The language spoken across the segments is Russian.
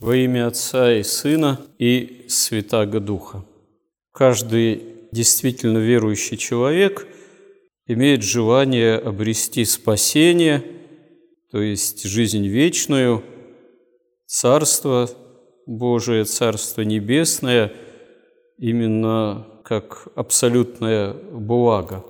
Во имя Отца и Сына и Святаго Духа. Каждый действительно верующий человек имеет желание обрести спасение, то есть жизнь вечную, Царство Божие, Царство Небесное, именно как абсолютное благо.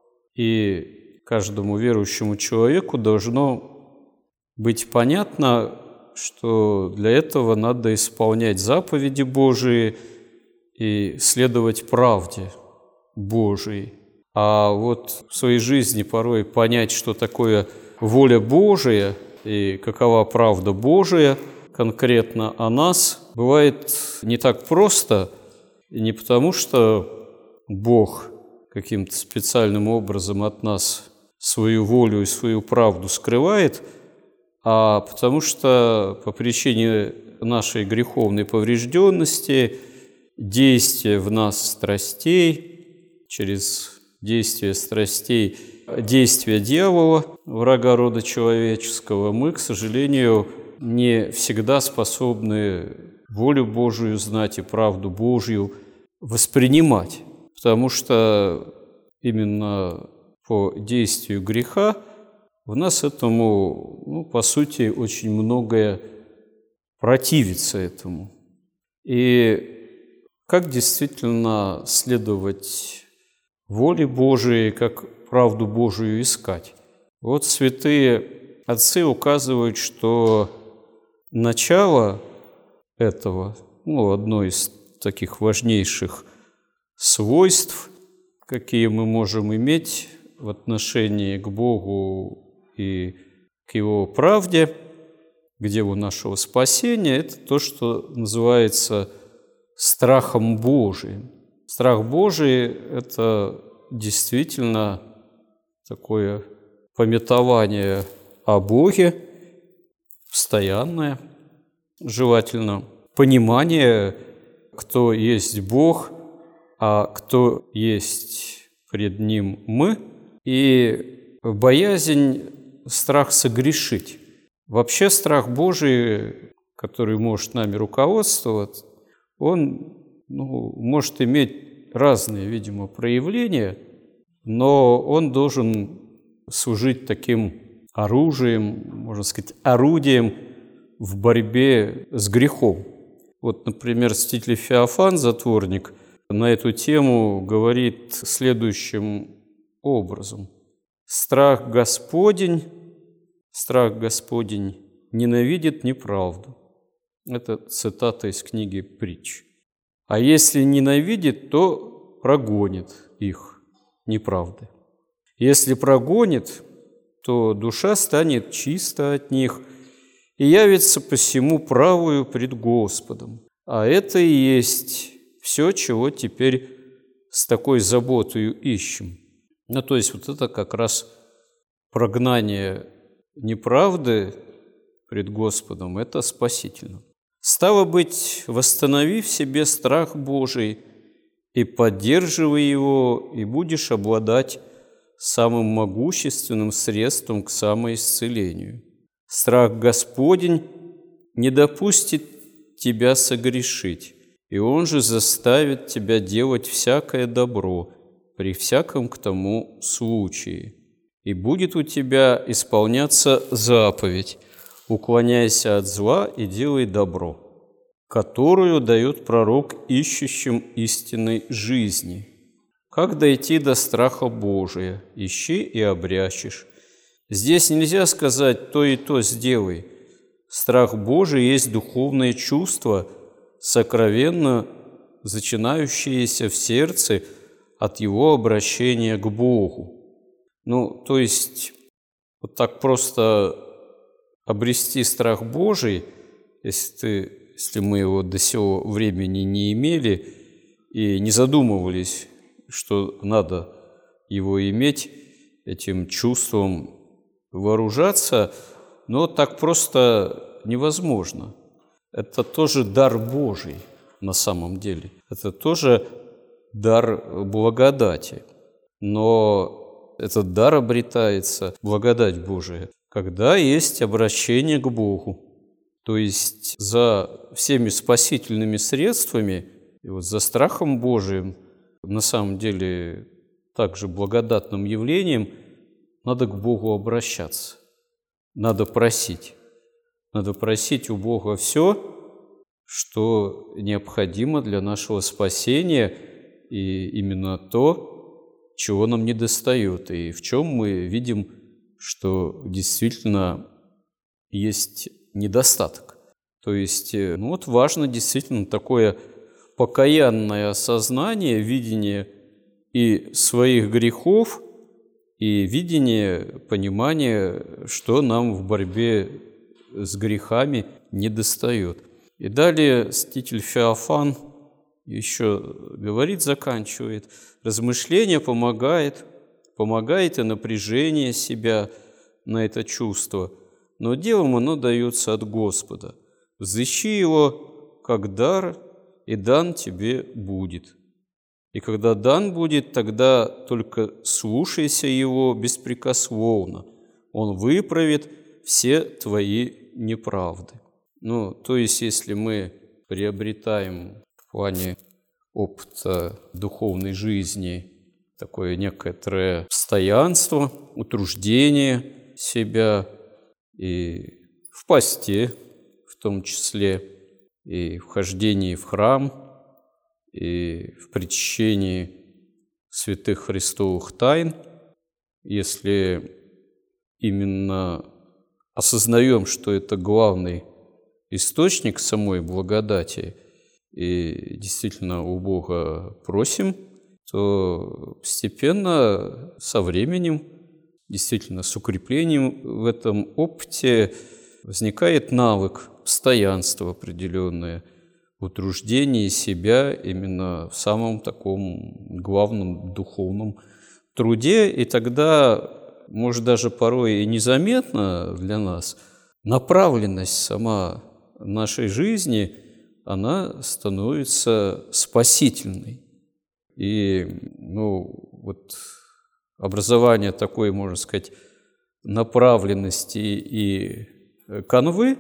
И каждому верующему человеку должно быть понятно, что для этого надо исполнять заповеди Божии и следовать правде Божией. А вот в своей жизни порой понять, что такое воля Божия и какова правда Божия конкретно о нас, бывает не так просто, и не потому, что Бог каким-то специальным образом от нас свою волю и свою правду скрывает, а потому что по причине нашей греховной поврежденности, действия в нас страстей, через действие страстей, действия дьявола, врага рода человеческого, мы, к сожалению, не всегда способны волю Божию знать и правду Божью воспринимать, потому что именно по действию греха в нас этому, по сути, очень многое противится этому. И как действительно следовать воле Божией, как правду Божию искать? Вот святые отцы указывают, что начало этого, одно из таких важнейших свойств, какие мы можем иметь в отношении к Богу и к Его правде, к делу нашего спасения, это то, что называется страхом Божиим. Страх Божий – это действительно такое памятование о Боге, постоянное, желательно понимание, кто есть Бог, а кто есть пред Ним мы, и боязнь, страх согрешить. Вообще страх Божий, который может нами руководствовать, он может иметь разные, видимо, проявления, но он должен служить таким оружием, можно сказать, орудием в борьбе с грехом. Вот, например, святитель Феофан, затворник, на эту тему говорит следующим образом. Страх Господень ненавидит неправду. Это цитата из книги «Притч». А если ненавидит, то прогонит их неправды. Если прогонит, то душа станет чиста от них и явится посему правую пред Господом. А это и есть все, чего теперь с такой заботою ищем. То есть вот это как раз прогнание неправды пред Господом – это спасительно. Стало быть, восстанови в себе страх Божий и поддерживай его, и будешь обладать самым могущественным средством к самоисцелению. Страх Господень не допустит тебя согрешить, и Он же заставит тебя делать всякое добро при всяком к тому случае. И будет у тебя исполняться заповедь: уклоняйся от зла и делай добро, которую дает пророк ищущим истинной жизни. Как дойти до страха Божия? Ищи и обрящешь. Здесь нельзя сказать «то и то сделай». Страх Божий есть духовное чувство, сокровенно зачинающееся в сердце от его обращения к Богу. То есть вот так просто обрести страх Божий, если мы его до сего времени не имели и не задумывались, что надо его иметь, этим чувством вооружаться, но так просто невозможно. Это тоже дар Божий на самом деле. Это тоже дар благодати. Но этот дар обретается, благодать Божия, когда есть обращение к Богу. То есть за всеми спасительными средствами и вот за страхом Божиим, на самом деле также благодатным явлением, надо к Богу обращаться, надо просить. Надо просить у Бога все, что необходимо для нашего спасения, и именно то, чего нам недостает, и в чем мы видим, что действительно есть недостаток. То есть, важно действительно такое покаянное осознание, видение и своих грехов, и видение, понимание, что нам в борьбе с грехами недостает. И далее святитель Феофан еще говорит, заканчивает: размышление помогает и напряжение себя на это чувство, но делом оно дается от Господа. Взыщи его, как дар, и дан тебе будет. И когда дан будет, тогда только слушайся его беспрекословно. Он выправит все твои неправды. То есть, если мы приобретаем в плане опыта духовной жизни такое некоторое постоянство, утруждение себя и в посте, в том числе, и в хождении в храм, и в причащении святых христовых тайн, если именно осознаем, что это главный источник самой благодати, и действительно у Бога просим, то постепенно, со временем, действительно с укреплением в этом опыте возникает навык, постоянство определенное, утруждение себя именно в самом таком главном духовном труде, и тогда, может, даже порой и незаметно для нас, направленность сама нашей жизни, она становится спасительной. И, образование такой, можно сказать, направленности и канвы,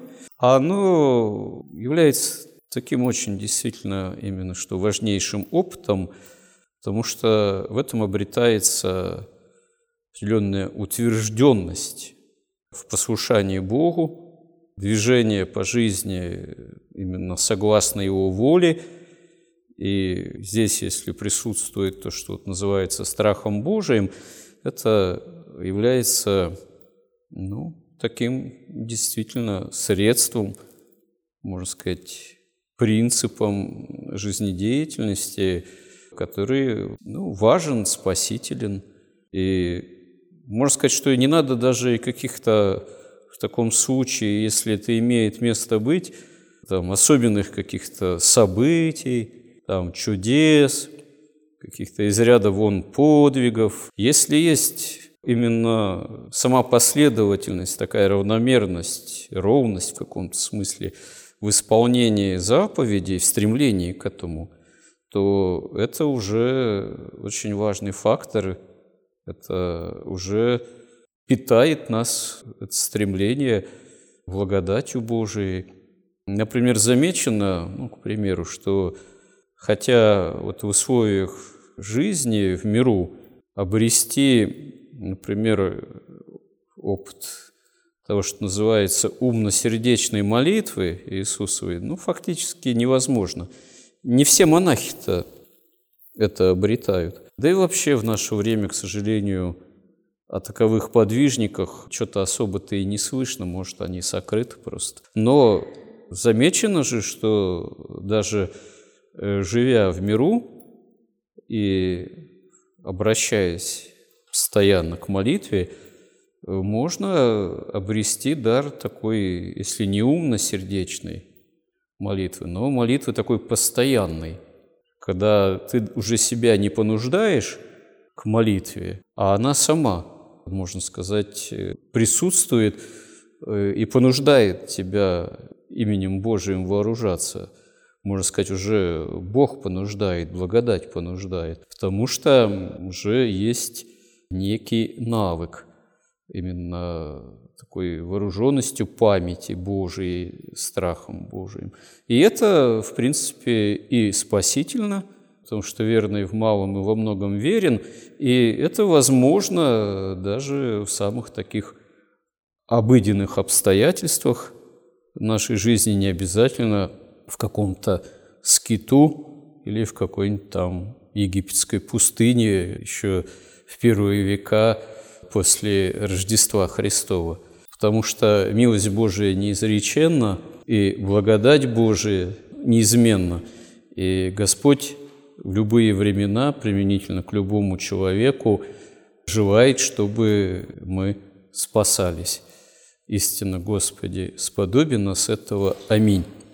оно является таким очень действительно именно что важнейшим опытом, потому что в этом обретается определенная утвержденность в послушании Богу, движение по жизни именно согласно Его воле. И здесь, если присутствует то, что называется страхом Божиим, это является таким действительно средством, можно сказать, принципом жизнедеятельности, который важен, спасителен. И можно сказать, что не надо даже каких-то в таком случае, если это имеет место быть, особенных каких-то событий, чудес, каких-то из ряда вон подвигов. Если есть именно сама последовательность, такая равномерность, ровность в каком-то смысле в исполнении заповедей, в стремлении к этому, то это уже очень важный фактор, это уже питает нас, это стремление благодатью Божией. Например, замечено, к примеру, что хотя в условиях жизни в миру обрести, например, опыт того, что называется умно-сердечной молитвы Иисусовой, фактически невозможно. Не все монахи-то это обретают. Да и вообще в наше время, к сожалению, о таковых подвижниках что-то особо-то и не слышно, может, они сокрыты просто. Но замечено же, что даже живя в миру и обращаясь постоянно к молитве, можно обрести дар такой, если не умно-сердечной молитвы, но молитвы такой постоянной, когда ты уже себя не понуждаешь к молитве, а она сама, можно сказать, присутствует и понуждает тебя именем Божиим вооружаться. Можно сказать, уже Бог понуждает, благодать понуждает, потому что уже есть некий навык. именно такой вооруженностью памяти Божией, страхом Божиим. И это, в принципе, и спасительно, потому что верный в малом и во многом верен, и это возможно даже в самых таких обыденных обстоятельствах нашей жизни, не обязательно в каком-то скиту или в какой-нибудь там египетской пустыне еще в первые века после Рождества Христова. Потому что милость Божия неизреченна, и благодать Божия неизменна. И Господь в любые времена, применительно к любому человеку, желает, чтобы мы спасались. Истинно, Господи, сподоби нас этого. Аминь.